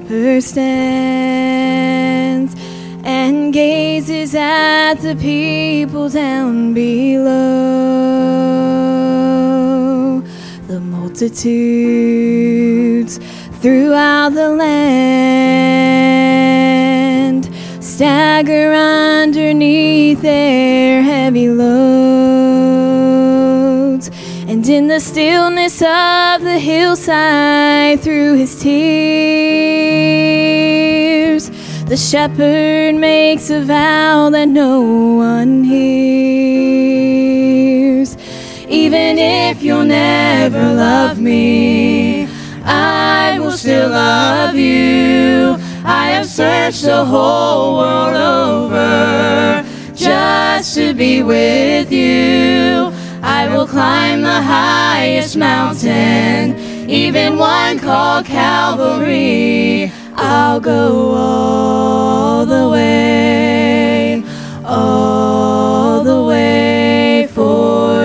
shepherd stands and gazes at the people down below. The multitudes throughout the land stagger underneath their heavy loads. And in the stillness of the hillside, through his tears, the shepherd makes a vow that no one hears. Even if you'll never love me, I will still love you. I have searched the whole world over just to be with you. I will climb the highest mountain, even one called Calvary. I'll go all the way for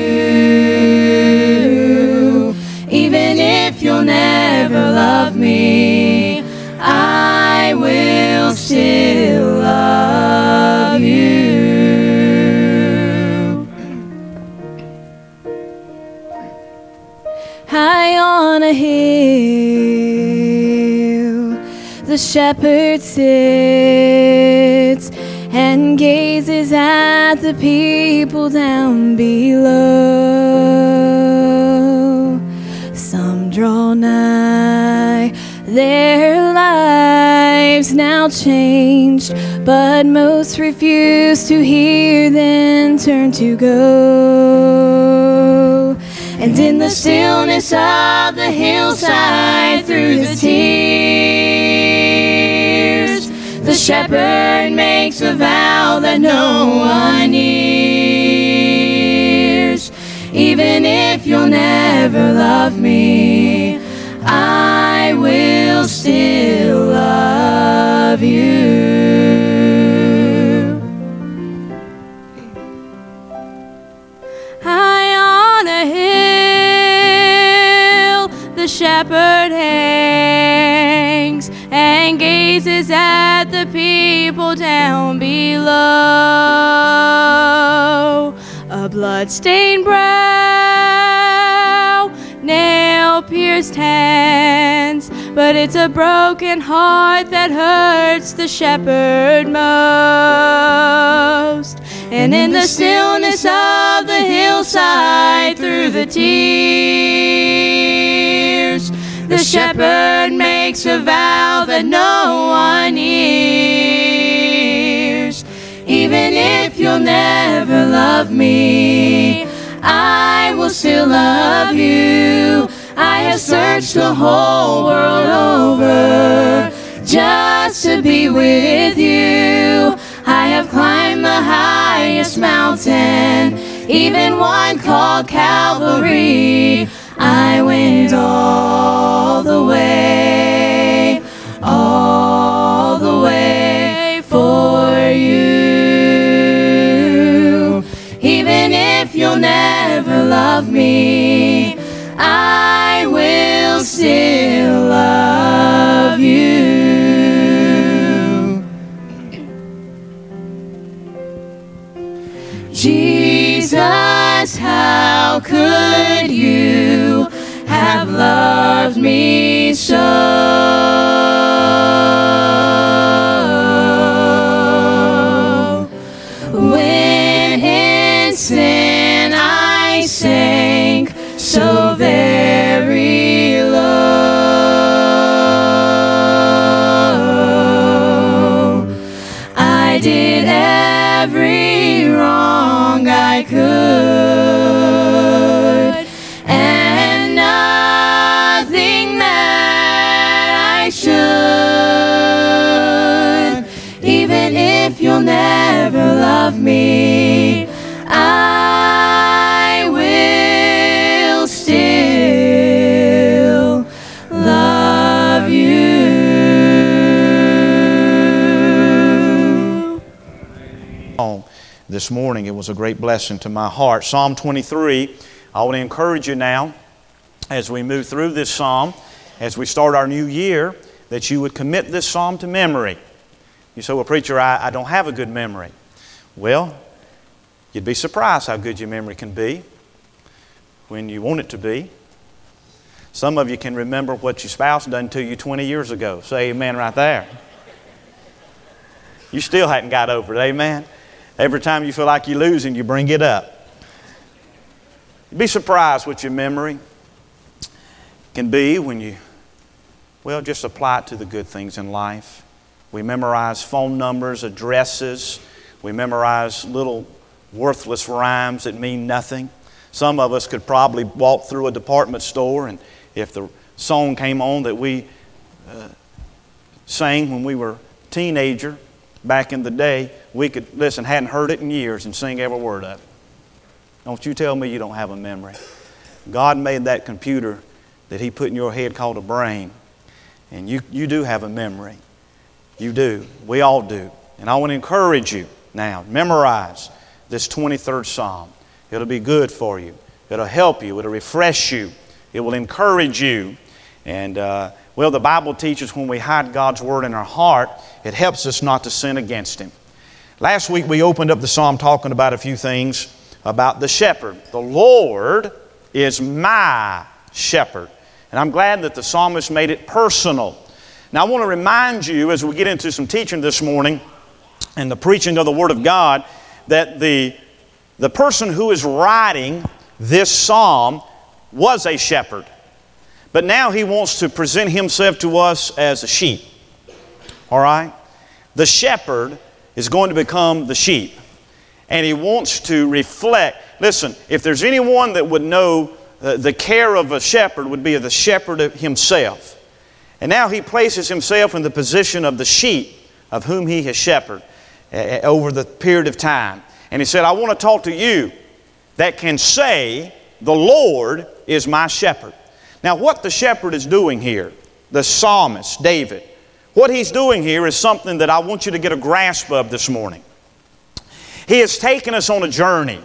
you. Even if you'll never love me, I will still love you. High on a hill, the shepherd sits and gazes at the people down below. Some draw nigh, their lives now changed, but most refuse to hear, then turn to go. And in the stillness of the hillside, through the tears, the shepherd makes a vow that no one hears. Even if you'll never love me, I will still love you. High on a hill, the shepherd hangs and gazes at the people down below. A blood-stained brow, nail-pierced hands, but it's a broken heart that hurts the shepherd most. And in the stillness of the hillside, through the tears, the shepherd makes a vow that no one hears. Even if you'll never love me, I will still love you. I have searched the whole world over just to be with you. I have climbed the highest mountain, even one called Calvary. I went all the way for you. Even if you'll never love me, I will still love you. Jesus, how could you have loved me so? When in sin I sank so very low, I did every wrong I could, and nothing that I should. Even if you'll never love me, I will still love you. This morning, it was a great blessing to my heart. Psalm 23, I want to encourage you now as we move through this psalm, as we start our new year, that you would commit this psalm to memory. You say, well, preacher, I don't have a good memory. Well, you'd be surprised how good your memory can be when you want it to be. Some of you can remember what your spouse done to you 20 years ago. Say amen right there. You still hadn't got over it, amen? Every time you feel like you're losing, you bring it up. You'd be surprised what your memory can be when you, just apply it to the good things in life. We memorize phone numbers, addresses. We memorize little worthless rhymes that mean nothing. Some of us could probably walk through a department store, and if the song came on that we sang when we were teenager back in the day, we could listen, hadn't heard it in years, and sing every word of it. Don't you tell me you don't have a memory. God made that computer that He put in your head called a brain, and you do have a memory. You do. We all do. And I want to encourage you now, memorize this 23rd Psalm. It'll be good for you. It'll help you. It'll refresh you. It will encourage you. And, the Bible teaches when we hide God's Word in our heart, it helps us not to sin against Him. Last week we opened up the Psalm talking about a few things about the shepherd. The Lord is my shepherd. And I'm glad that the psalmist made it personal. Now I want to remind you as we get into some teaching this morning and the preaching of the Word of God that the person who is writing this psalm was a shepherd. But now he wants to present himself to us as a sheep. All right? The shepherd is going to become the sheep. And he wants to reflect. Listen, if there's anyone that would know the care of a shepherd, would be the shepherd himself. And now he places himself in the position of the sheep of whom he has shepherded over the period of time. And he said, I want to talk to you that can say, the Lord is my shepherd. Now what the shepherd is doing here, the psalmist, David, what he's doing here is something that I want you to get a grasp of this morning. He has taken us on a journey.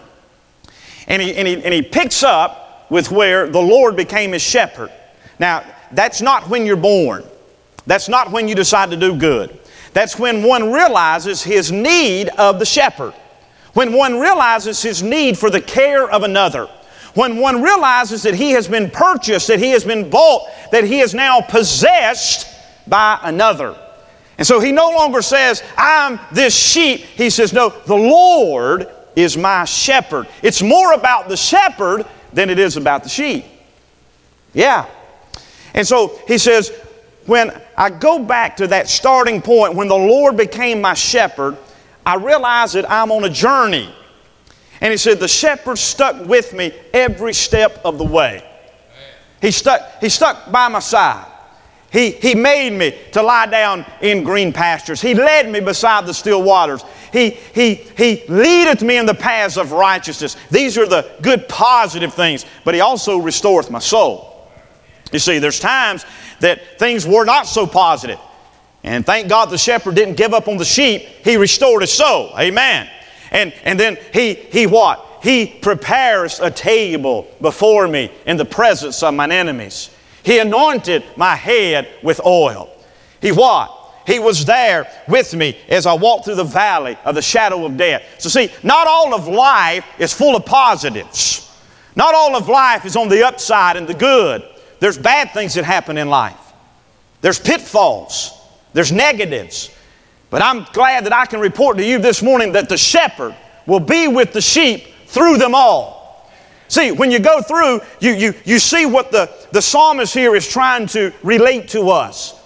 And he picks up with where the Lord became his shepherd. Now, that's not when you're born. That's not when you decide to do good. That's when one realizes his need of the shepherd. When one realizes his need for the care of another. When one realizes that he has been purchased, that he has been bought, that he is now possessed by another. And so he no longer says, I'm this sheep. He says, no, the Lord is my shepherd. It's more about the shepherd than it is about the sheep. Yeah. And so he says, when I go back to that starting point, when the Lord became my shepherd, I realize that I'm on a journey. And he said, the shepherd stuck with me every step of the way. He stuck by my side. He made me to lie down in green pastures. He led me beside the still waters. He leadeth me in the paths of righteousness. These are the good positive things. But He also restoreth my soul. You see, there's times that things were not so positive. And thank God the shepherd didn't give up on the sheep. He restored his soul. Amen. And then he what? He prepares a table before me in the presence of mine enemies. He anointed my head with oil. He what? He was there with me as I walked through the valley of the shadow of death. So see, not all of life is full of positives. Not all of life is on the upside and the good. There's bad things that happen in life. There's pitfalls. There's negatives. But I'm glad that I can report to you this morning that the shepherd will be with the sheep through them all. See, when you go through, you see what the psalmist here is trying to relate to us.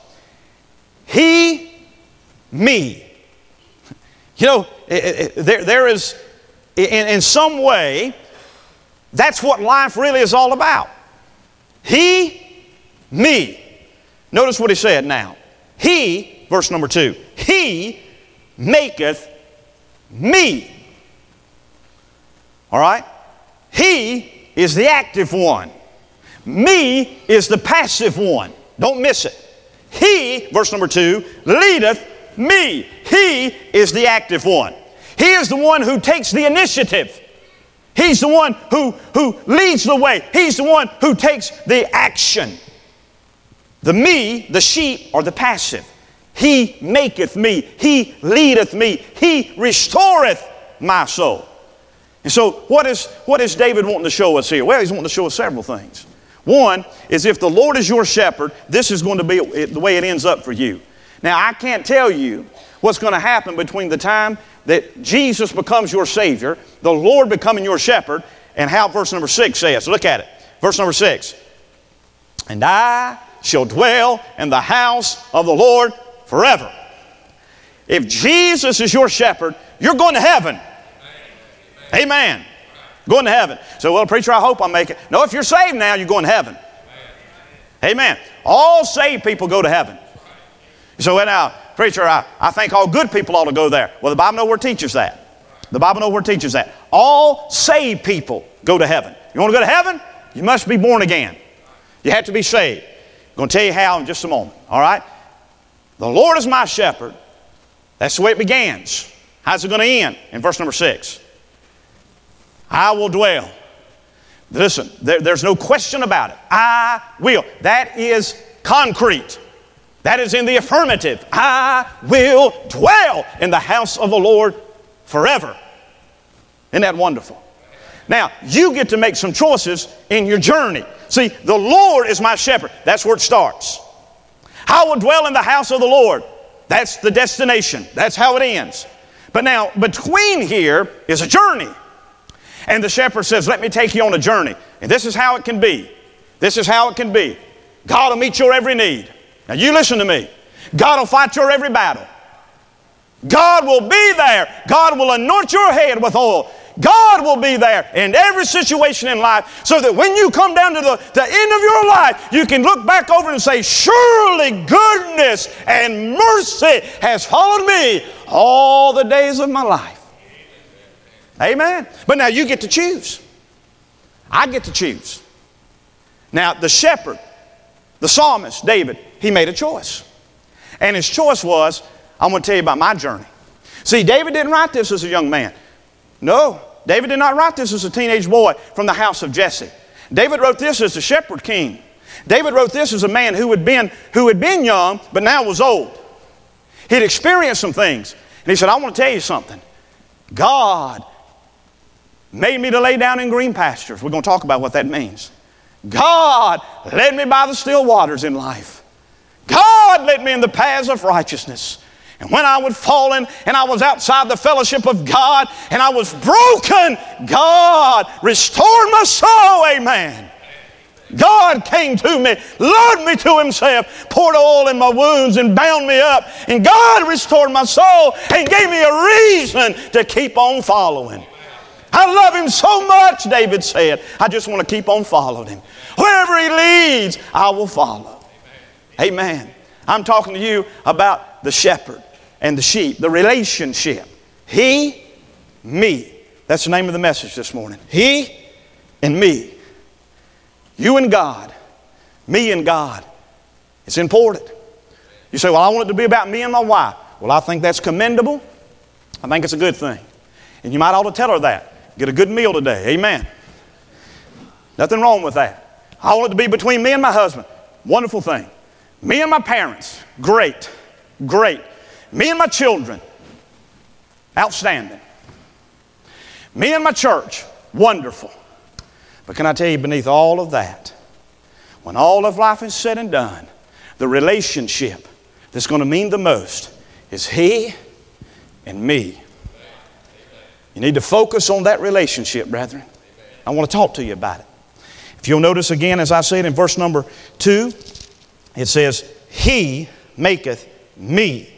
He, me. You know, there is, in some way, that's what life really is all about. He, me. Notice what he said now. He, verse number 2, He maketh me. All right? He is the active one. Me is the passive one. Don't miss it. He, verse number 2, leadeth me. He is the active one. He is the one who takes the initiative. He's the one who leads the way. He's the one who takes the action. The me, the sheep, are the passive. He maketh me. He leadeth me. He restoreth my soul. And so what is David wanting to show us here? Well, he's wanting to show us several things. One is if the Lord is your shepherd, this is going to be the way it ends up for you. Now, I can't tell you what's going to happen between the time that Jesus becomes your Savior, the Lord becoming your shepherd, and how verse number 6 says. Look at it. Verse number 6. And I shall dwell in the house of the Lord forever. If Jesus is your shepherd, you're going to heaven. Amen. Going to heaven. So, well, preacher, I hope I make it. No, if you're saved now, you're going to heaven. Amen. All saved people go to heaven. So, well, now, preacher, I think all good people ought to go there. Well, the Bible nowhere teaches that. The Bible nowhere teaches that. All saved people go to heaven. You want to go to heaven? You must be born again. You have to be saved. I'm going to tell you how in just a moment. All right? The Lord is my shepherd. That's the way it begins. How's it going to end? In verse number 6. I will dwell. Listen, there's no question about it. I will. That is concrete. That is in the affirmative. I will dwell in the house of the Lord forever. Isn't that wonderful? Now, you get to make some choices in your journey. See, the Lord is my shepherd. That's where it starts. I will dwell in the house of the Lord. That's the destination. That's how it ends. But now, between here is a journey. And the shepherd says, let me take you on a journey. And this is how it can be. This is how it can be. God will meet your every need. Now you listen to me. God will fight your every battle. God will be there. God will anoint your head with oil. God will be there in every situation in life so that when you come down to the end of your life, you can look back over and say, surely goodness and mercy has followed me all the days of my life. Amen. But now you get to choose. I get to choose. Now the shepherd, the psalmist, David, he made a choice. And his choice was, I'm going to tell you about my journey. See, David didn't write this as a young man. No, David did not write this as a teenage boy from the house of Jesse. David wrote this as a shepherd king. David wrote this as a man who had been young, but now was old. He'd experienced some things. And he said, I want to tell you something. God made me to lay down in green pastures. We're going to talk about what that means. God led me by the still waters in life. God led me in the paths of righteousness. And when I was fallen and I was outside the fellowship of God and I was broken, God restored my soul. Amen. God came to me, loved me to Himself, poured oil in my wounds and bound me up. And God restored my soul and gave me a reason to keep on following. I love Him so much, David said, I just want to keep on following Him. Wherever He leads, I will follow. Amen. I'm talking to you about the shepherd and the sheep, the relationship. He, me. That's the name of the message this morning. He and me. You and God. Me and God. It's important. You say, well, I want it to be about me and my wife. Well, I think that's commendable. I think it's a good thing. And you might ought to tell her that. Get a good meal today. Amen. Nothing wrong with that. I want it to be between me and my husband. Wonderful thing. Me and my parents. Great. Great. Me and my children. Outstanding. Me and my church. Wonderful. But can I tell you, beneath all of that, when all of life is said and done, the relationship that's going to mean the most is He and me. You need to focus on that relationship, brethren. I want to talk to you about it. If you'll notice again, as I said in verse number 2, it says, He maketh me.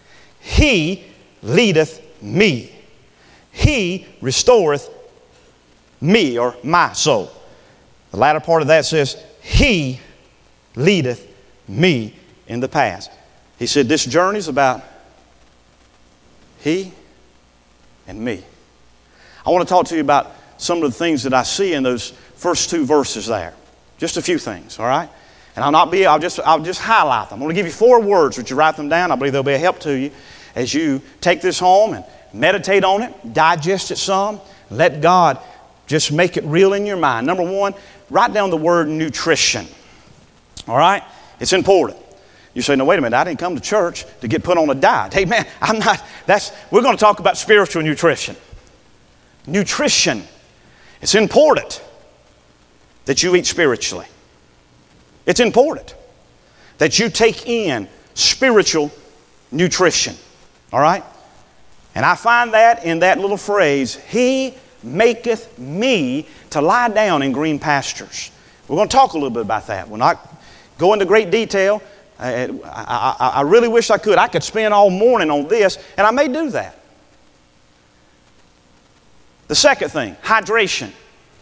He leadeth me. He restoreth me, or my soul. The latter part of that says, He leadeth me in the past. He said this journey is about He and me. I want to talk to you about some of the things that I see in those first two verses there. Just a few things, all right? And I'll just highlight them. I'm going to give you 4 words. Would you write them down? I believe they'll be a help to you as you take this home and meditate on it, digest it some, let God just make it real in your mind. Number 1, write down the word nutrition. All right? It's important. You say, no, wait a minute, I didn't come to church to get put on a diet. Hey, man, we're going to talk about spiritual nutrition. Nutrition. It's important that you eat spiritually. It's important that you take in spiritual nutrition. All right? And I find that in that little phrase, He maketh me to lie down in green pastures. We're going to talk a little bit about that. We'll not go into great detail. I really wish I could. I could spend all morning on this, and I may do that. The second thing, hydration.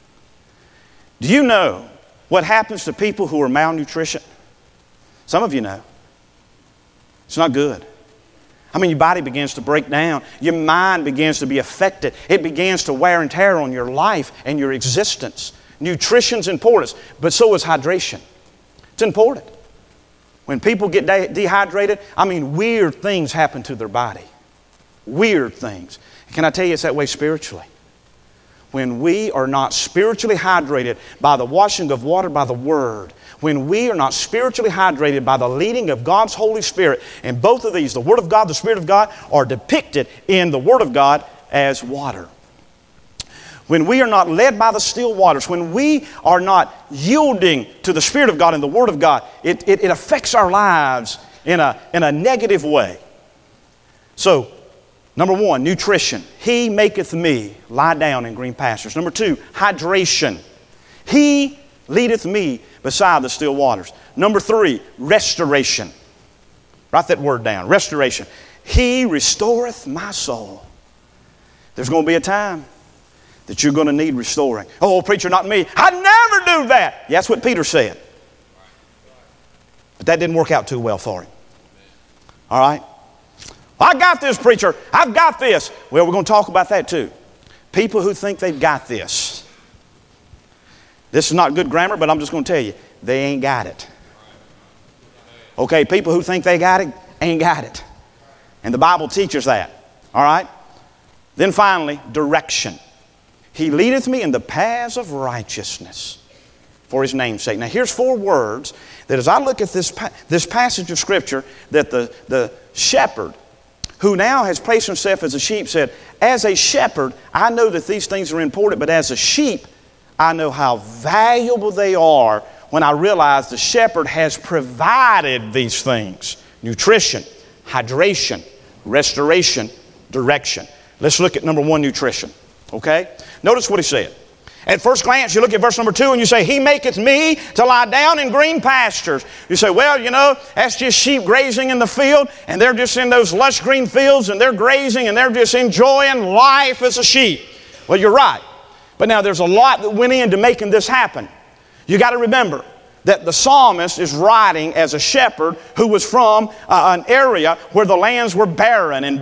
Do you know what happens to people who are malnutrition? Some of you know. It's not good. I mean, your body begins to break down. Your mind begins to be affected. It begins to wear and tear on your life and your existence. Nutrition's important, but so is hydration. It's important. When people get dehydrated, I mean, weird things happen to their body. Weird things. Can I tell you it's that way spiritually? When we are not spiritually hydrated by the washing of water by the Word, when we are not spiritually hydrated by the leading of God's Holy Spirit, and both of these, the Word of God, the Spirit of God, are depicted in the Word of God as water. When we are not led by the still waters, when we are not yielding to the Spirit of God and the Word of God, it affects our lives in a negative way. So, number one, nutrition. He maketh me lie down in green pastures. Number two, hydration. He leadeth me beside the still waters. Number three, restoration. Write that word down, restoration. He restoreth my soul. There's going to be a time that you're going to need restoring. Oh, preacher, not me. I'd never do that. Yeah, that's what Peter said. But that didn't work out too well for him. All right? I got this, preacher. I've got this. Well, we're going to talk about that too. People who think they've got this. This is not good grammar, but I'm just going to tell you, they ain't got it. Okay, people who think they got it, ain't got it. And the Bible teaches that. All right? Then finally, direction. He leadeth me in the paths of righteousness for His name's sake. Now here's 4 words that as I look at this passage of Scripture, that the shepherd who now has placed himself as a sheep said, as a shepherd, I know that these things are important, but as a sheep, I know how valuable they are when I realize the shepherd has provided these things. Nutrition, hydration, restoration, direction. Let's look at number 1, nutrition. Okay? Notice what he said. At first glance, you look at verse number 2 and you say, He maketh me to lie down in green pastures. You say, well, you know, that's just sheep grazing in the field, and they're just in those lush green fields, and they're grazing, and they're just enjoying life as a sheep. Well, you're right. But now there's a lot that went into making this happen. You got to remember that the psalmist is writing as a shepherd who was from an area where the lands were barren and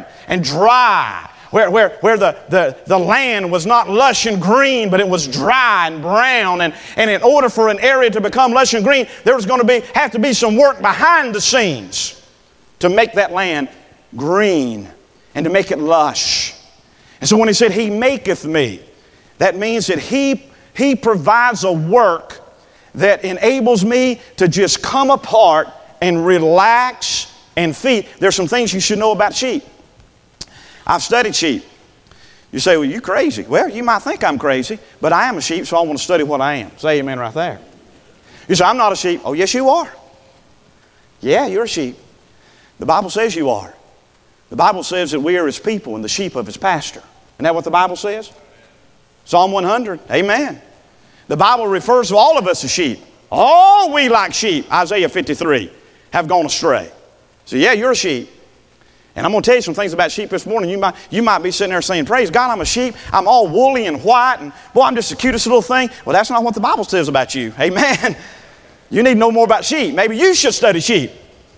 dry. Where the land was not lush and green, but it was dry and brown. And in order for an area to become lush and green, there was going to have to be some work behind the scenes to make that land green and to make it lush. And so when he said, He maketh me, that means that He provides a work that enables me to just come apart and relax and feed. There's some things you should know about sheep. I've studied sheep. You say, well, you crazy. Well, you might think I'm crazy, but I am a sheep, so I want to study what I am. Say amen right there. You say, I'm not a sheep. Oh, yes, you are. Yeah, you're a sheep. The Bible says you are. The Bible says that we are His people and the sheep of His pasture. Isn't that what the Bible says? Psalm 100. Amen. The Bible refers to all of us as sheep. All we like sheep, Isaiah 53, have gone astray. So yeah, you're a sheep. And I'm going to tell you some things about sheep this morning. You might be sitting there saying, praise God, I'm a sheep. I'm all woolly and white. And boy, I'm just the cutest little thing. Well, that's not what the Bible says about you. Amen. You need to know more about sheep. Maybe you should study sheep.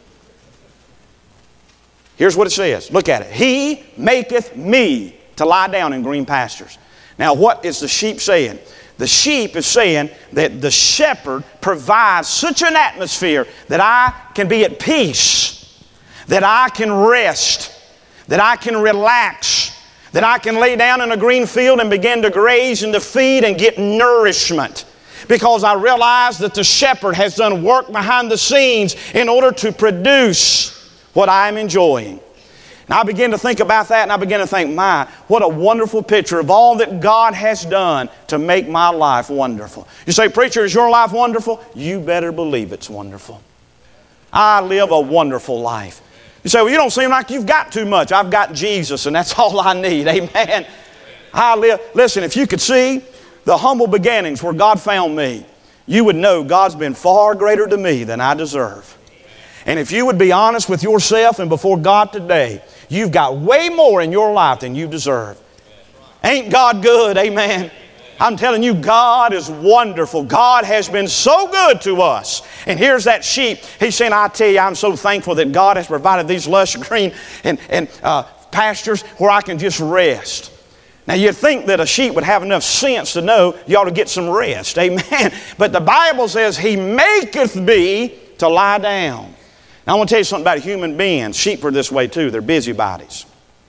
Here's what it says. Look at it. He maketh me to lie down in green pastures. Now, what is the sheep saying? The sheep is saying that the shepherd provides such an atmosphere that I can be at peace, that I can rest, that I can relax, that I can lay down in a green field and begin to graze and to feed and get nourishment. because I realize that the shepherd has done work behind the scenes in order to produce what I am enjoying. And I begin to think about that, and I begin to think, my, what a wonderful picture of all that God has done to make my life wonderful. You say, preacher, is your life wonderful? You better believe it's wonderful. I live a wonderful life. You say, well, you don't seem like you've got too much. I've got Jesus, and that's all I need. Amen. Listen, if you could see the humble beginnings where God found me, you would know God's been far greater to me than I deserve. And if you would be honest with yourself and before God today, you've got way more in your life than you deserve. Ain't God good? Amen. I'm telling you, God is wonderful. God has been so good to us. And here's that sheep. He's saying, I tell you, I'm so thankful that God has provided these lush green and pastures where I can just rest. Now, you'd think that a sheep would have enough sense to know you ought to get some rest. Amen. But the Bible says, He maketh me to lie down. Now, I want to tell you something about human beings. Sheep are this way too. They're busybodies.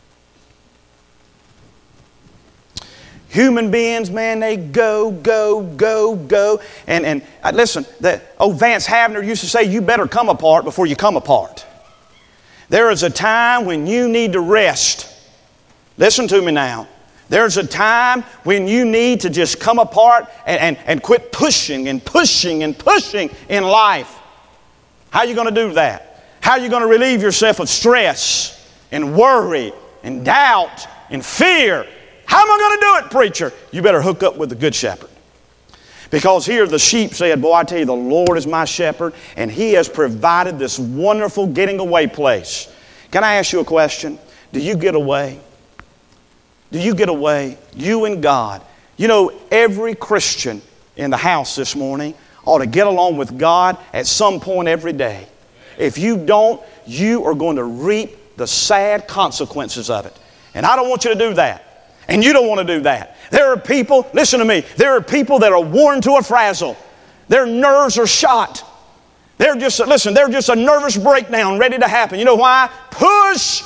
Human beings, man, they go. And listen, Vance Havner used to say, you better come apart before you come apart. There is a time when you need to rest. Listen to me now. There's a time when you need to just come apart and quit pushing in life. How are you going to do that? How are you going to relieve yourself of stress and worry and doubt and fear? How am I going to do it, preacher? You better hook up with the Good Shepherd. Because here the sheep said, boy, I tell you, the Lord is my shepherd, and He has provided this wonderful getting away place. Can I ask you a question? Do you get away? Do you get away? You and God. You know, every Christian in the house this morning ought to get along with God at some point every day. If you don't, you are going to reap the sad consequences of it. And I don't want you to do that. And you don't want to do that. There are people, listen to me, there are people that are worn to a frazzle. Their nerves are shot. They're just a nervous breakdown ready to happen. You know why? Push,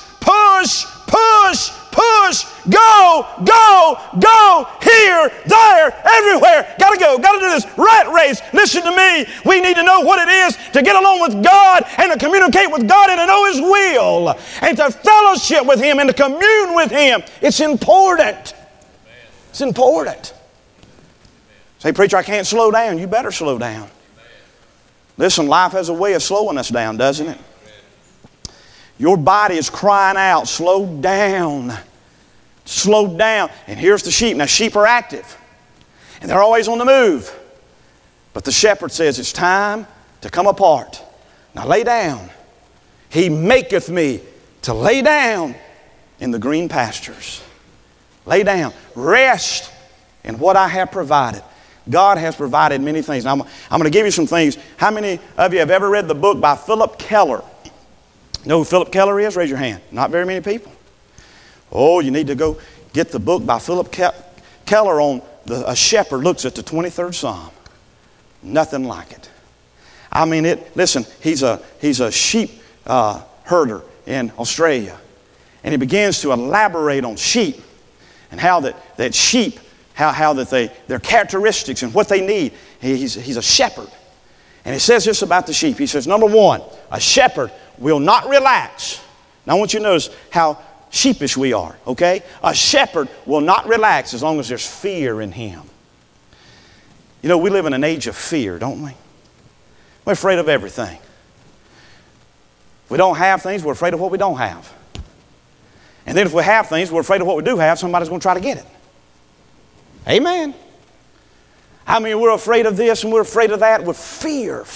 go, here, there, everywhere. Got to do this rat race. Listen to me. We need to know what it is to get along with God and to communicate with God and to know His will and to fellowship with Him and to commune with Him. It's important. It's important. Say, preacher, I can't slow down. You better slow down. Listen, life has a way of slowing us down, doesn't it? Your body is crying out, slow down. Slow down. And here's the sheep. Now, sheep are active. And they're always on the move. But the shepherd says, it's time to come apart. Now, lay down. He maketh me to lay down in the green pastures. Lay down. Rest in what I have provided. God has provided many things. Now, I'm going to give you some things. How many of you have ever read the book by Philip Keller? You know who Philip Keller is? Raise your hand. Not very many people. Oh, you need to go get the book by Philip Keller on a shepherd looks at the 23rd Psalm. Nothing like it. I mean, listen, he's a sheep herder in Australia. And he begins to elaborate on sheep and how that sheep, how their characteristics and what they need. He's a shepherd. And he says this about the sheep. He says, number one, a shepherd will not relax. Now I want you to notice how sheepish we are, okay? A shepherd will not relax as long as there's fear in him. You know, we live in an age of fear, don't we? We're afraid of everything. If we don't have things, we're afraid of what we don't have. And then if we have things, we're afraid of what we do have, somebody's going to try to get it. Amen. I mean, we're afraid of this and we're afraid of that with fear.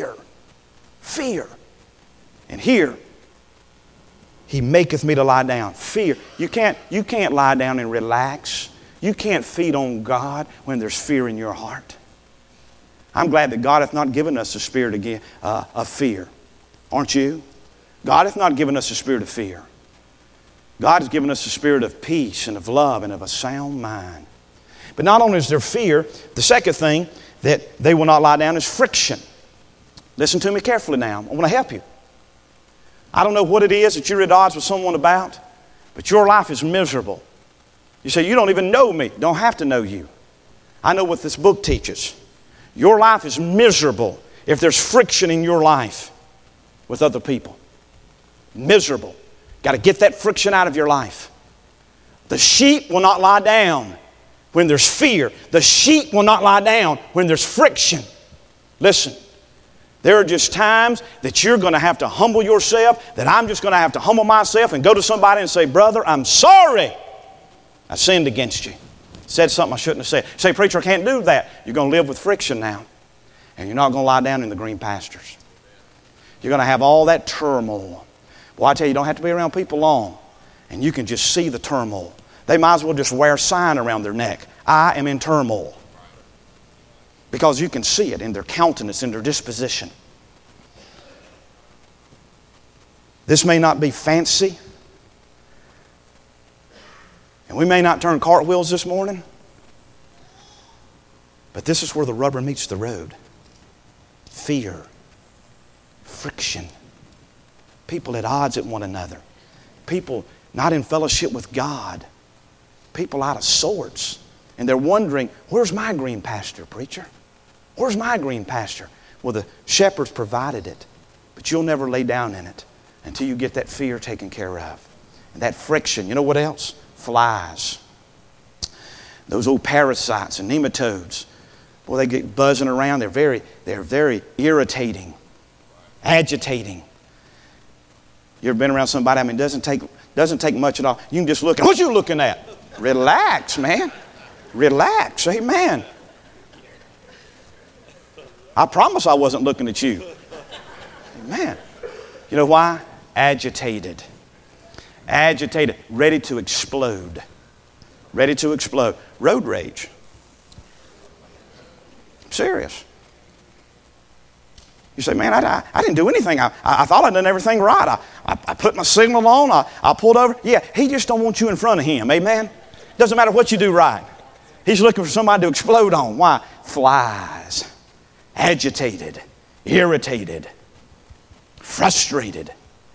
And here, He maketh me to lie down. Fear. You can't lie down and relax. You can't feed on God when there's fear in your heart. I'm glad that God hath not given us the spirit of fear. Aren't you? God hath not given us the spirit of fear. God has given us the spirit of peace and of love and of a sound mind. But not only is there fear, the second thing that they will not lie down is friction. Listen to me carefully now. I want to help you. I don't know what it is that you're at odds with someone about, but your life is miserable. You say, you don't even know me. Don't have to know you. I know what this book teaches. Your life is miserable if there's friction in your life with other people. Miserable. Got to get that friction out of your life. The sheep will not lie down when there's fear. The sheep will not lie down when there's friction. Listen, there are just times that you're going to have to humble yourself, that I'm just going to have to humble myself and go to somebody and say, brother, I'm sorry. I sinned against you. Said something I shouldn't have said. You say, preacher, I can't do that. You're going to live with friction now. And you're not going to lie down in the green pastures. You're going to have all that turmoil. Well, I tell you, you don't have to be around people long. And you can just see the turmoil. They might as well just wear a sign around their neck. I am in turmoil. Because you can see it in their countenance, in their disposition. This may not be fancy. And we may not turn cartwheels this morning. But this is where the rubber meets the road. Fear. Friction. People at odds at one another. People not in fellowship with God. People out of sorts. And they're wondering, where's my green pasture, preacher? Where's my green pasture? Well, the shepherds provided it. But you'll never lay down in it until you get that fear taken care of. And that friction. You know what else? Flies. Those old parasites and nematodes. Boy, they get buzzing around. They're very irritating. Agitating. You ever been around somebody? I mean, it doesn't take much at all. You can just look at, what you looking at? Relax, man. Relax. Amen. I promise I wasn't looking at you. Amen. You know why? Agitated. Agitated. Ready to explode. Ready to explode. Road rage. I'm serious. You say, man, I didn't do anything. I thought I'd done everything right. I put my signal on. I pulled over. Yeah, he just don't want you in front of him. Amen? Doesn't matter what you do right. He's looking for somebody to explode on. Why? Flies. Agitated. Irritated. Frustrated.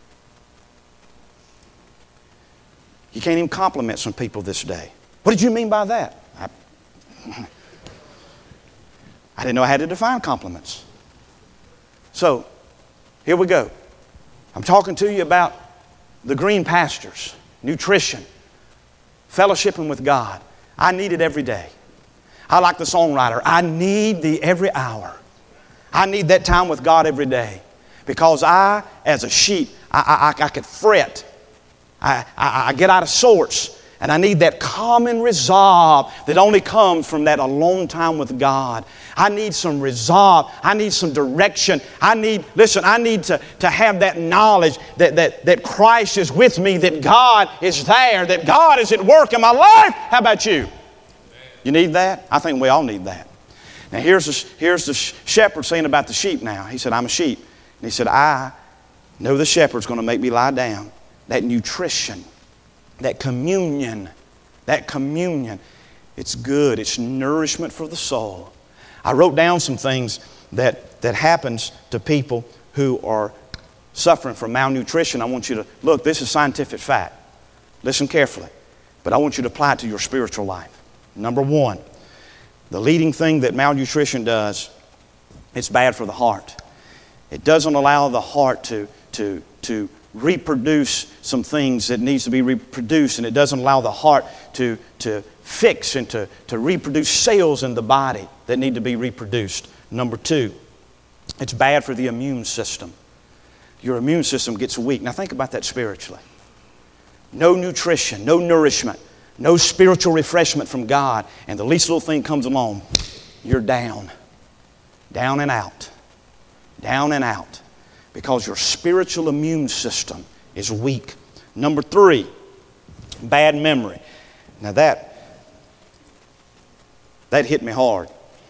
You can't even compliment some people this day. What did you mean by that? I didn't know I had to define compliments. So, here we go. I'm talking to you about the green pastures, nutrition, fellowshipping with God. I need it every day. I like the songwriter. I need thee every hour. I need that time with God every day. Because I, as a sheep, I could fret. I get out of sorts. And I need that common resolve that only comes from that alone time with God. I need some resolve. I need some direction. I need to have that knowledge that Christ is with me, that God is there, that God is at work in my life. How about you? You need that? I think we all need that. Now here's the shepherd saying about the sheep now. He said, I'm a sheep. And he said, I know the shepherd's going to make me lie down. That nutrition. That communion, it's good. It's nourishment for the soul. I wrote down some things that happens to people who are suffering from malnutrition. I want you to, look, this is scientific fact. Listen carefully. But I want you to apply it to your spiritual life. Number one, the leading thing that malnutrition does, it's bad for the heart. It doesn't allow the heart to reproduce some things that needs to be reproduced, and it doesn't allow the heart to fix and to reproduce cells in the body that need to be reproduced. Number two, it's bad for the immune system. Your immune system gets weak. Now think about that spiritually. No nutrition, no nourishment, no spiritual refreshment from God, and the least little thing comes along, you're down. Down and out. Down and out. Because your spiritual immune system is weak. Number three, bad memory. Now that hit me hard.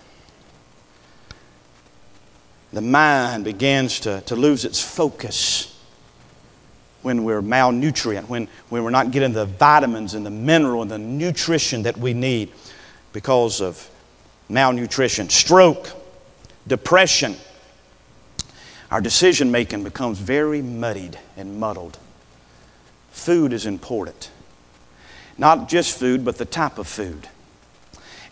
The mind begins to lose its focus when we're malnutrient, when we're not getting the vitamins and the mineral and the nutrition that we need because of malnutrition. Stroke, depression. Our decision making becomes very muddied and muddled. Food is important. Not just food, but the type of food.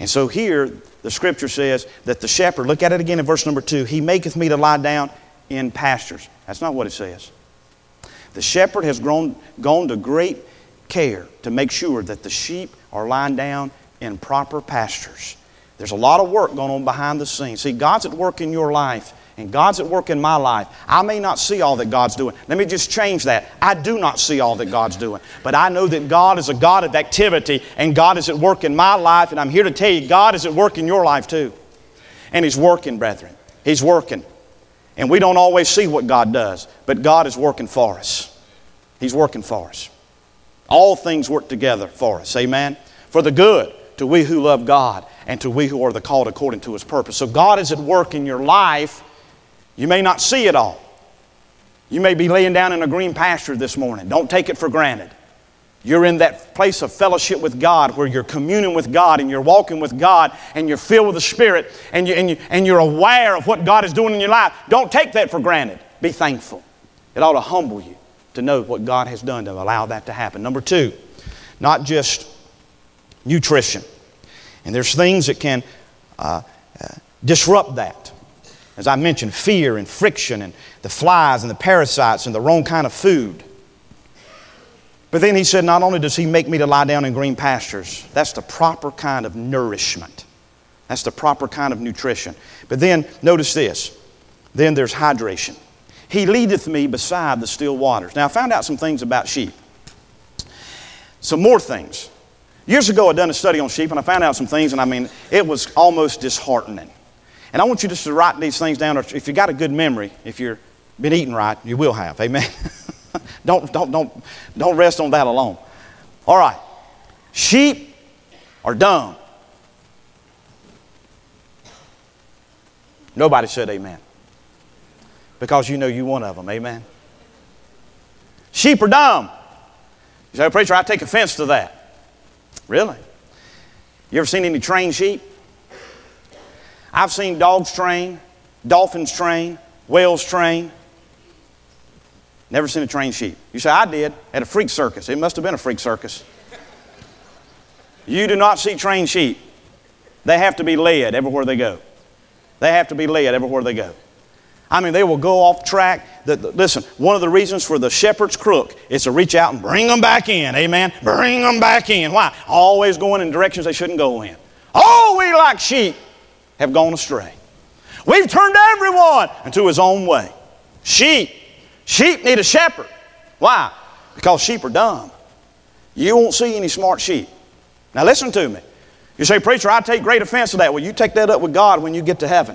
And so here, the Scripture says that the shepherd, look at it again in verse number 2, he maketh me to lie down in pastures. That's not what it says. The shepherd has gone to great care to make sure that the sheep are lying down in proper pastures. There's a lot of work going on behind the scenes. See, God's at work in your life, and God's at work in my life. I may not see all that God's doing. Let me just change that. I do not see all that God's doing. But I know that God is a God of activity, and God is at work in my life, and I'm here to tell you, God is at work in your life too. And He's working, brethren. He's working. And we don't always see what God does, but God is working for us. He's working for us. All things work together for us, amen? For the good, to we who love God, and to we who are the called according to His purpose. So God is at work in your life. You may not see it all. You may be laying down in a green pasture this morning. Don't take it for granted. You're in that place of fellowship with God where you're communing with God and you're walking with God and you're filled with the Spirit and you're aware of what God is doing in your life. Don't take that for granted. Be thankful. It ought to humble you to know what God has done to allow that to happen. Number 2, not just nutrition. And there's things that can disrupt that. As I mentioned, fear and friction and the flies and the parasites and the wrong kind of food. But then he said, not only does He make me to lie down in green pastures, that's the proper kind of nourishment. That's the proper kind of nutrition. But then, notice this. Then there's hydration. He leadeth me beside the still waters. Now, I found out some things about sheep. Some more things. Years ago, I'd done a study on sheep, and I found out some things, and I mean, it was almost disheartening. And I want you just to write these things down, or if you got a good memory, if you've been eating right, you will have. Amen. Don't rest on that alone. All right. Sheep are dumb. Nobody said amen. Because you know you're one of them. Amen. Sheep are dumb. You say, preacher, I take offense to that. Really? You ever seen any trained sheep? I've seen dogs train, dolphins train, whales train. Never seen a trained sheep. You say, I did, at a freak circus. It must have been a freak circus. You do not see trained sheep. They have to be led everywhere they go. They have to be led everywhere they go. I mean, they will go off track. Listen, one of the reasons for the shepherd's crook is to reach out and bring them back in. Amen? Bring them back in. Why? Always going in directions they shouldn't go in. Oh, we like sheep have gone astray. We've turned everyone into his own way. Sheep need a shepherd. Why? Because sheep are dumb. You won't see any smart sheep. Now listen to me. You say, preacher, I take great offense to that. Well, you take that up with God when you get to heaven.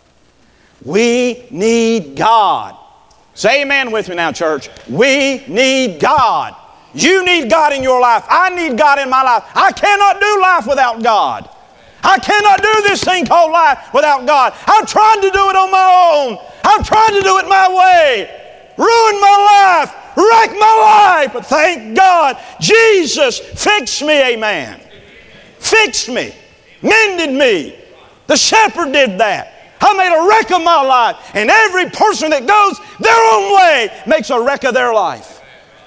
We need God. Say amen with me now, church. We need God. You need God in your life. I need God in my life. I cannot do life without God. I cannot do this thing called life without God. I've tried to do it on my own. I've tried to do it my way. Ruined my life. Wrecked my life. But thank God, Jesus fixed me, amen. Fixed me. Mended me. The shepherd did that. I made a wreck of my life. And every person that goes their own way makes a wreck of their life.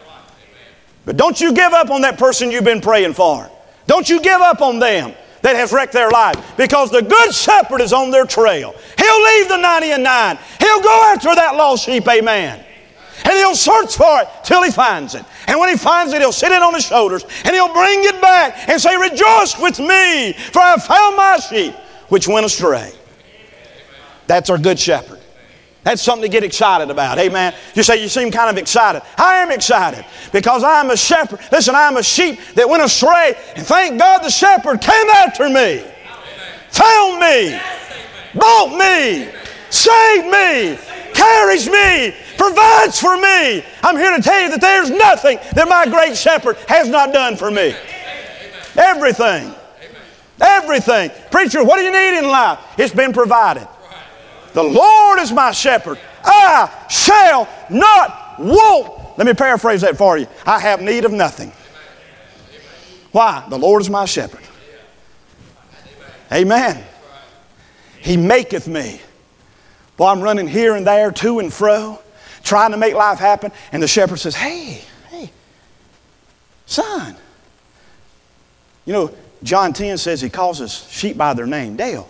But don't you give up on that person you've been praying for. Don't you give up on them that has wrecked their life, because the good shepherd is on their trail. He'll leave the 99. He'll go after that lost sheep, amen. And he'll search for it till he finds it. And when he finds it, he'll sit it on his shoulders and he'll bring it back and say, rejoice with me, for I have found my sheep which went astray. That's our good shepherd. That's something to get excited about. Amen. You say you seem kind of excited. I am excited because I am a shepherd. Listen, I am a sheep that went astray, and thank God the shepherd came after me, found me, bought me, saved me, carries me, provides for me. I'm here to tell you that there's nothing that my great shepherd has not done for me. Everything. Everything. Preacher, what do you need in life? It's been provided. The Lord is my shepherd. I shall not want. Let me paraphrase that for you. I have need of nothing. Why? The Lord is my shepherd. Amen. He maketh me. Well, I'm running here and there, to and fro, trying to make life happen. And the shepherd says, hey, son. You know, John 10 says he calls his sheep by their name. Dale.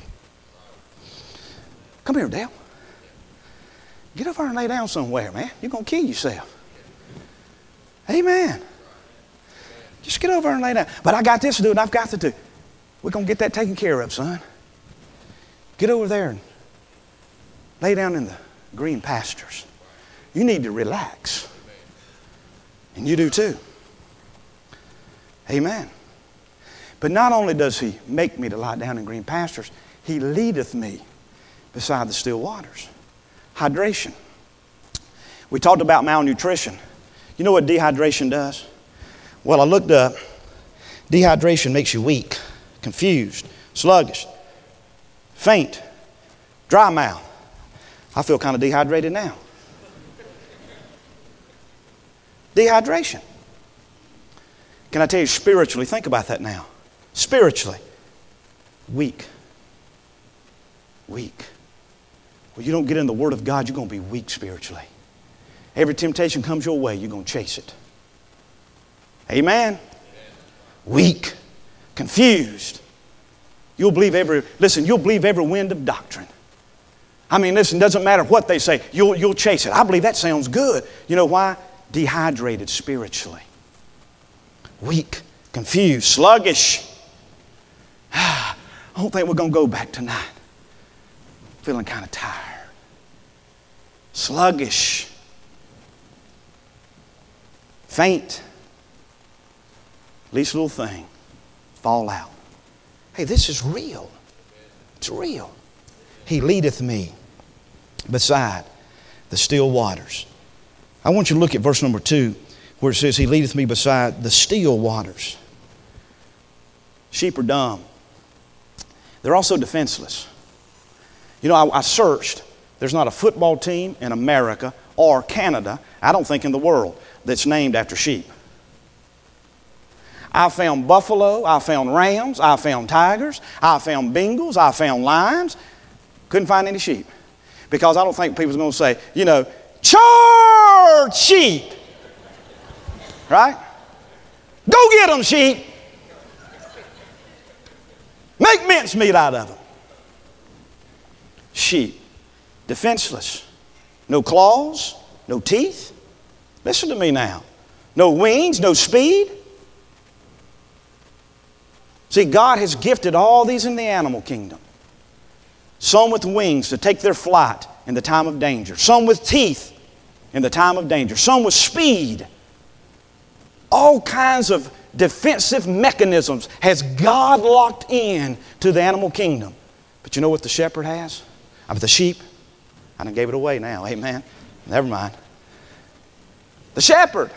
Come here, Dale. Get over and lay down somewhere, man. You're going to kill yourself. Amen. Just get over and lay down. But I got this to do and I've got to do. We're going to get that taken care of, son. Get over there and lay down in the green pastures. You need to relax. And you do too. Amen. But not only does he make me to lie down in green pastures, he leadeth me beside the still waters. Hydration. We talked about malnutrition. You know what dehydration does? Well, I looked up. Dehydration makes you weak, confused, sluggish, faint, dry mouth. I feel kind of dehydrated now. Dehydration. Can I tell you spiritually? Think about that now. Spiritually, weak. Weak. When you don't get in the Word of God, you're going to be weak spiritually. Every temptation comes your way, you're going to chase it. Amen? Weak. Confused. You'll believe every wind of doctrine. I mean, listen, doesn't matter what they say, you'll chase it. I believe that sounds good. You know why? Dehydrated spiritually. Weak, confused, sluggish. I don't think we're going to go back tonight. Feeling kind of tired. Sluggish. Faint. Least little thing. Fall out. Hey, this is real. It's real. He leadeth me beside the still waters. I want you to look at verse number 2 where it says, He leadeth me beside the still waters. Sheep are dumb. They're also defenseless. You know, I searched. There's not a football team in America or Canada, I don't think in the world, that's named after sheep. I found buffalo, I found rams, I found tigers, I found Bengals, I found lions. Couldn't find any sheep. Because I don't think people's going to say, you know, charge sheep. Right? Go get them, sheep. Make mincemeat out of them. Sheep. Defenseless. No claws, no teeth. Listen to me now. No wings, no speed. See, God has gifted all these in the animal kingdom. Some with wings to take their flight in the time of danger. Some with teeth in the time of danger. Some with speed. All kinds of defensive mechanisms has God locked in to the animal kingdom. But you know what the shepherd has? The sheep. I done gave it away now. Amen. Never mind. The shepherd.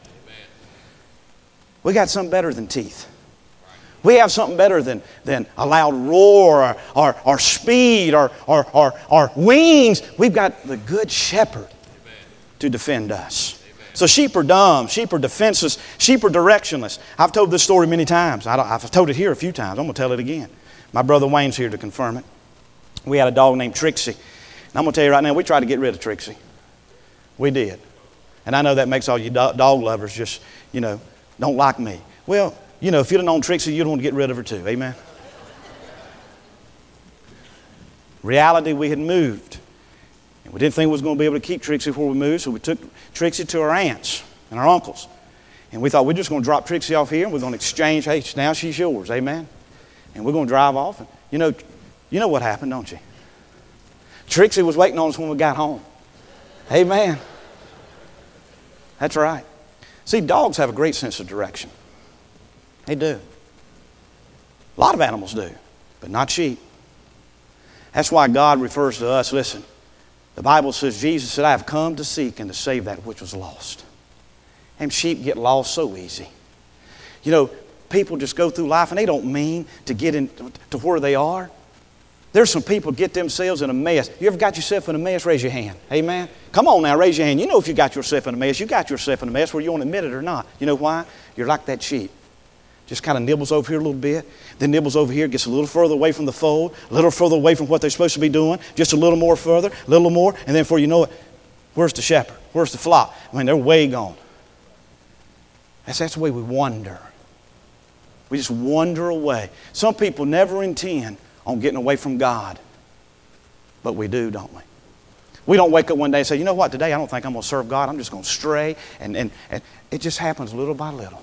We got something better than teeth. We have something better than a loud roar or speed or wings. We've got the good shepherd to defend us. So sheep are dumb. Sheep are defenseless. Sheep are directionless. I've told this story many times. I've told it here a few times. I'm going to tell it again. My brother Wayne's here to confirm it. We had a dog named Trixie. And I'm going to tell you right now, we tried to get rid of Trixie. We did. And I know that makes all you dog lovers just, don't like me. Well, if you'd have known Trixie, you'd want to get rid of her too. Amen? Reality, we had moved. And we didn't think we was going to be able to keep Trixie before we moved, so we took Trixie to our aunts and our uncles. And we thought we're just going to drop Trixie off here and we're going to exchange, hey, now she's yours. Amen? And we're going to drive off. And you know what happened, don't you? Trixie was waiting on us when we got home. Amen? That's right. See, dogs have a great sense of direction. They do. A lot of animals do, but not sheep. That's why God refers to us, listen, the Bible says, Jesus said, I have come to seek and to save that which was lost. And sheep get lost so easy. People just go through life and they don't mean to get to where they are. There's some people get themselves in a mess. You ever got yourself in a mess? Raise your hand. Amen? Come on now, raise your hand. You know if you got yourself in a mess, you got yourself in a mess whether you want to admit it or not. You know why? You're like that sheep. Just kind of nibbles over here a little bit, then nibbles over here, gets a little further away from the fold, a little further away from what they're supposed to be doing, just a little more further, a little more, and then before you know it, where's the shepherd? Where's the flock? They're way gone. That's the way we wander. We just wander away. Some people never intend on getting away from God. But we do, don't we? We don't wake up one day and say, you know what, today I don't think I'm going to serve God. I'm just going to stray. And it just happens little by little.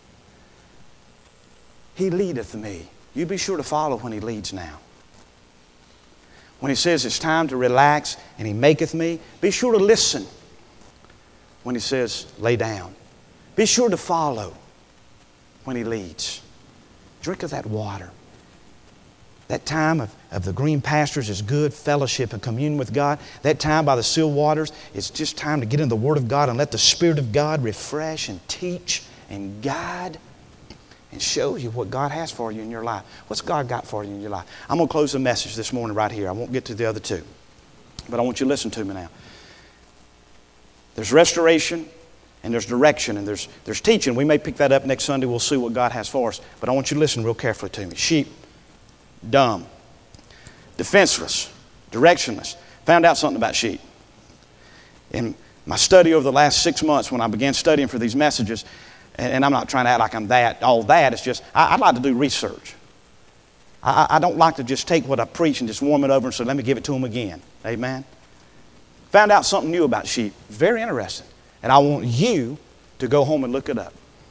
He leadeth me. You be sure to follow when He leads now. When He says it's time to relax and He maketh me, be sure to listen. When He says lay down, be sure to follow when He leads. Drink of that water. That time of the green pastures is good fellowship and communion with God. That time by the still waters is just time to get in the Word of God and let the Spirit of God refresh and teach and guide and show you what God has for you in your life. What's God got for you in your life? I'm going to close the message this morning right here. I won't get to the other two. But I want you to listen to me now. There's restoration and there's direction and there's teaching. We may pick that up next Sunday. We'll see what God has for us. But I want you to listen real carefully to me. Sheep. Dumb, defenseless, directionless. Found out something about sheep. In my study over the last 6 months when I began studying for these messages, and I'm not trying to act like I'm all that, it's just, I'd like to do research. I don't like to just take what I preach and just warm it over and say, let me give it to them again. Amen? Found out something new about sheep. Very interesting. And I want you to go home and look it up.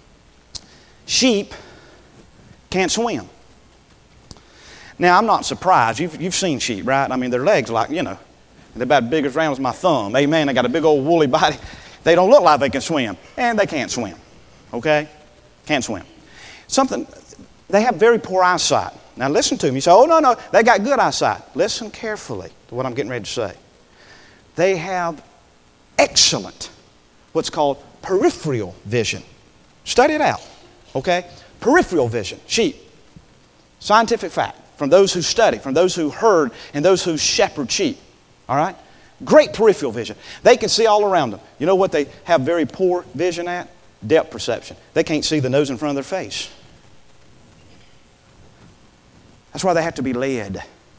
Sheep can't swim. Now, I'm not surprised. You've seen sheep, right? I mean, their legs like, they're about as big as round as my thumb. Amen. They got a big old woolly body. They don't look like they can swim. And they can't swim. Okay? Can't swim. They have very poor eyesight. Now, listen to me. You say, oh, no, they got good eyesight. Listen carefully to what I'm getting ready to say. They have excellent, what's called peripheral vision. Study it out. Okay? Peripheral vision. Sheep. Scientific fact. From those who study, from those who herd, and those who shepherd sheep. All right? Great peripheral vision. They can see all around them. You know what they have very poor vision at? Depth perception. They can't see the nose in front of their face. That's why they have to be led.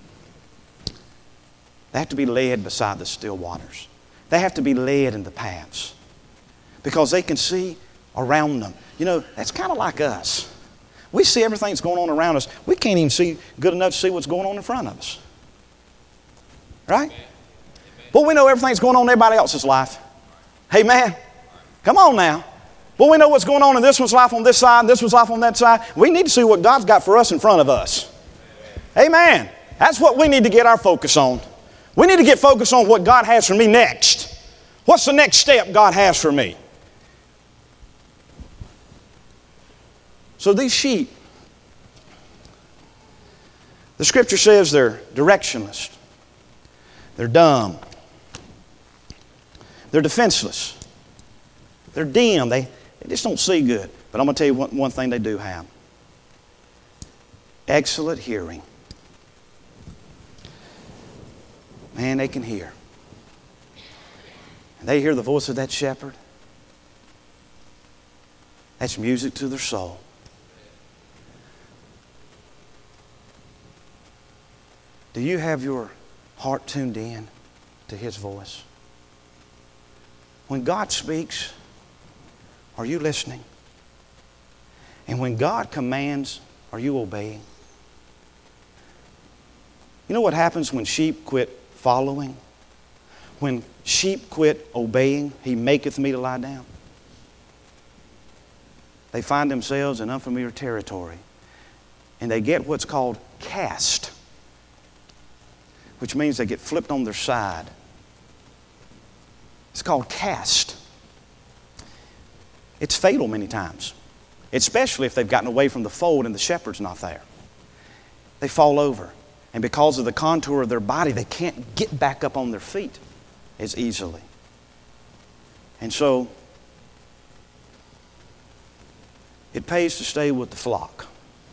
They have to be led beside the still waters. They have to be led in the paths. Because they can see around them. That's kind of like us. We see everything that's going on around us. We can't even see good enough to see what's going on in front of us. Right? But we know everything's going on in everybody else's life. Amen. Come on now. But we know what's going on in this one's life on this side, and this one's life on that side. We need to see what God's got for us in front of us. Amen. That's what we need to get our focus on. We need to get focused on what God has for me next. What's the next step God has for me? So these sheep, the Scripture says they're directionless. They're dumb. They're defenseless. They're dim. They just don't see good. But I'm going to tell you one thing they do have. Excellent hearing. Man, they can hear. And they hear the voice of that shepherd. That's music to their soul. Do you have your heart tuned in to His voice? When God speaks, are you listening? And when God commands, are you obeying? You know what happens when sheep quit following? When sheep quit obeying, He maketh me to lie down. They find themselves in unfamiliar territory. And they get what's called cast, which means they get flipped on their side. It's called cast. It's fatal many times, especially if they've gotten away from the fold and the shepherd's not there. They fall over. And because of the contour of their body, they can't get back up on their feet as easily. And so, it pays to stay with the flock.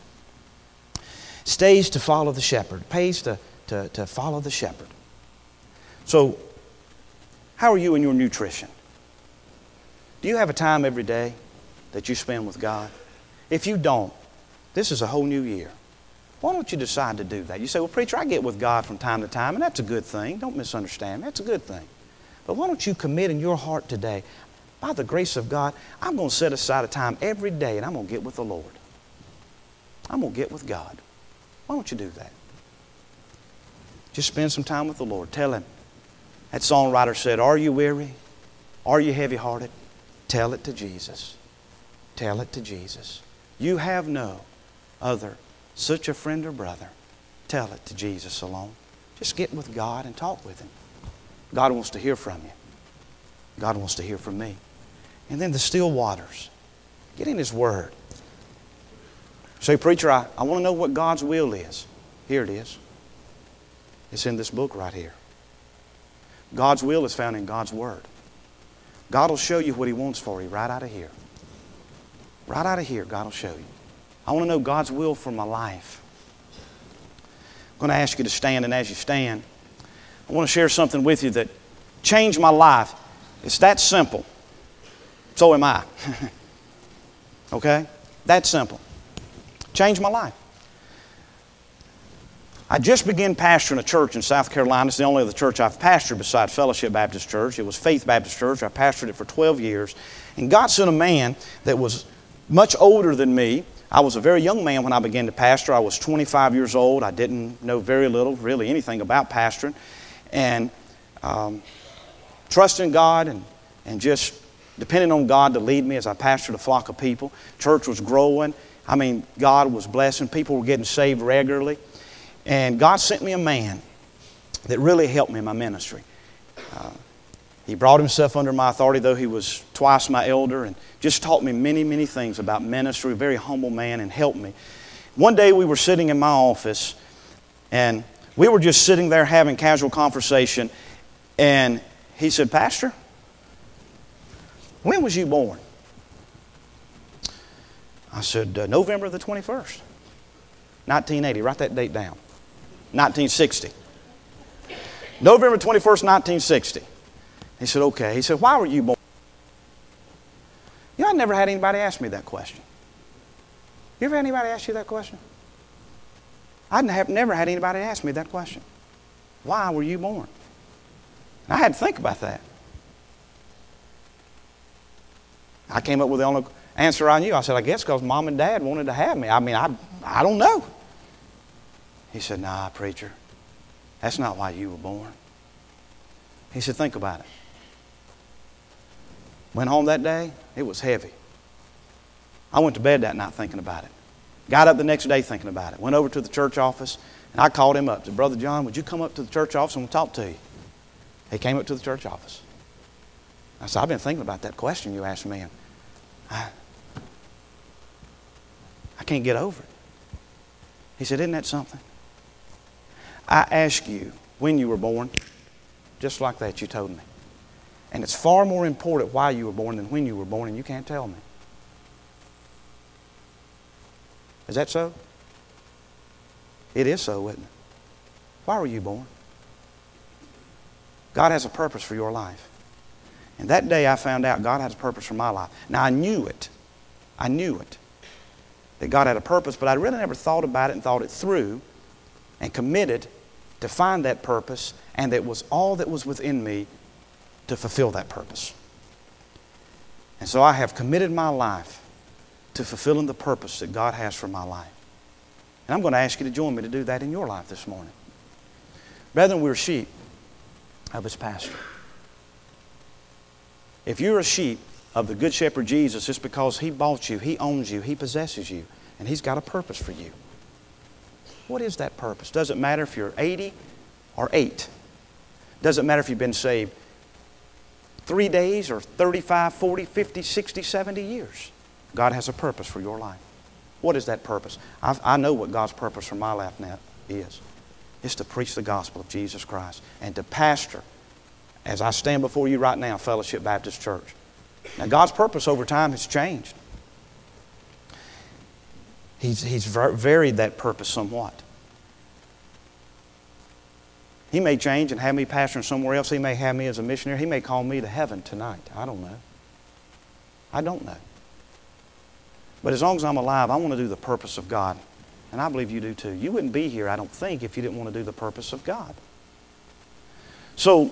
Stays to follow the shepherd. Pays to follow the shepherd. So, how are you in your nutrition? Do you have a time every day that you spend with God? If you don't, this is a whole new year. Why don't you decide to do that? You say, well, preacher, I get with God from time to time, and that's a good thing. Don't misunderstand me. That's a good thing. But why don't you commit in your heart today, by the grace of God, I'm going to set aside a time every day, and I'm going to get with the Lord. I'm going to get with God. Why don't you do that? Just spend some time with the Lord. Tell Him. That songwriter said, are you weary? Are you heavy-hearted? Tell it to Jesus. Tell it to Jesus. You have no other such a friend or brother. Tell it to Jesus alone. Just get with God and talk with Him. God wants to hear from you. God wants to hear from me. And then the still waters. Get in His Word. Say, preacher, I want to know what God's will is. Here it is. It's in this book right here. God's will is found in God's Word. God will show you what He wants for you right out of here. Right out of here, God will show you. I want to know God's will for my life. I'm going to ask you to stand, and as you stand, I want to share something with you that changed my life. It's that simple. So am I. Okay? That simple. Changed my life. I just began pastoring a church in South Carolina. It's the only other church I've pastored besides Fellowship Baptist Church. It was Faith Baptist Church. I pastored it for 12 years. And God sent a man that was much older than me. I was a very young man when I began to pastor. I was 25 years old. I didn't know very little, really anything about pastoring. And trusting God and just depending on God to lead me as I pastored a flock of people. Church was growing. I mean, God was blessing. People were getting saved regularly. And God sent me a man that really helped me in my ministry. He brought himself under my authority, though he was twice my elder, and just taught me many, many things about ministry. A very humble man, and helped me. One day we were sitting in my office, and we were just sitting there having casual conversation, and he said, Pastor, when was you born? I said, November the 21st, 1980. Write that date down. 1960. November 21st, 1960. He said, okay. He said, why were you born? You know, I never had anybody ask me that question. You ever had anybody ask you that question? I never had anybody ask me that question. Why were you born? And I had to think about that. I came up with the only answer I knew. I said, I guess because Mom and Dad wanted to have me. I mean, I don't know. He said, nah, preacher, that's not why you were born. He said, think about it. Went home that day, it was heavy. I went to bed that night thinking about it. Got up the next day thinking about it. Went over to the church office, and I called him up. Said, Brother John, would you come up to the church office and we'll talk to you? He came up to the church office. I said, I've been thinking about that question you asked me, and I can't get over it. He said, isn't that something? I asked you when you were born, just like that you told me. And it's far more important why you were born than when you were born, and you can't tell me. Is that so? It is so, isn't it? Why were you born? God has a purpose for your life. And that day I found out God has a purpose for my life. Now I knew it. I knew it. That God had a purpose, but I really never thought about it and thought it through and committed to find that purpose, and that was all that was within me to fulfill that purpose. And so I have committed my life to fulfilling the purpose that God has for my life. And I'm going to ask you to join me to do that in your life this morning. Brethren, we're sheep of His pasture. If you're a sheep of the Good Shepherd Jesus, it's because He bought you, He owns you, He possesses you, and He's got a purpose for you. What is that purpose? Doesn't matter if you're 80 or 8. Doesn't matter if you've been saved 3 days or 35, 40, 50, 60, 70 years. God has a purpose for your life. What is that purpose? I know what God's purpose for my life now is. It's to preach the gospel of Jesus Christ and to pastor, as I stand before you right now, Fellowship Baptist Church. Now, God's purpose over time has changed. He's varied that purpose somewhat. He may change and have me pastoring somewhere else. He may have me as a missionary. He may call me to heaven tonight. I don't know. I don't know. But as long as I'm alive, I want to do the purpose of God. And I believe you do too. You wouldn't be here, I don't think, if you didn't want to do the purpose of God. So,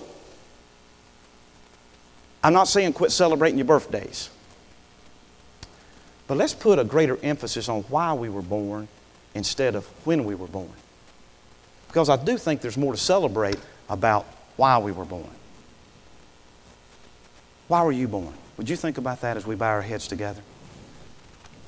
I'm not saying quit celebrating your birthdays. But let's put a greater emphasis on why we were born instead of when we were born. Because I do think there's more to celebrate about why we were born. Why were you born? Would you think about that as we bow our heads together?